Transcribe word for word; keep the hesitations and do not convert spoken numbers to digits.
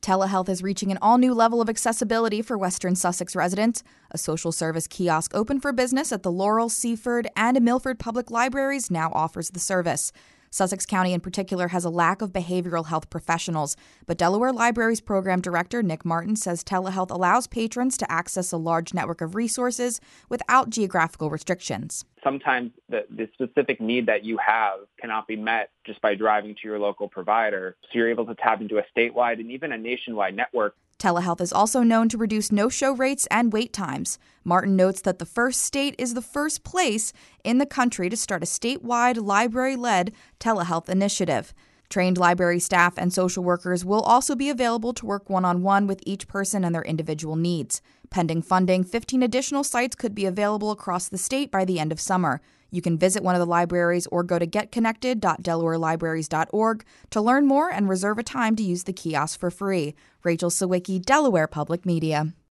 Telehealth is reaching an all-new level of accessibility for Western Sussex residents. A social service kiosk open for business at the Laurel, Seaford, and Milford Public Libraries now offers the service. Sussex County in particular has a lack of behavioral health professionals, but Delaware Libraries Program Director Nick Martin says telehealth allows patrons to access a large network of resources without geographical restrictions. Sometimes the, the specific need that you have cannot be met just by driving to your local provider, so you're able to tap into a statewide and even a nationwide network. Telehealth is also known to reduce no-show rates and wait times. Martin notes that the first state is the first place in the country to start a statewide library-led telehealth initiative. Trained library staff and social workers will also be available to work one-on-one with each person and their individual needs. Pending funding, fifteen additional sites could be available across the state by the end of summer. You can visit one of the libraries or go to get connected dot delaware libraries dot org to learn more and reserve a time to use the kiosk for free. Rachel Sawicki, Delaware Public Media.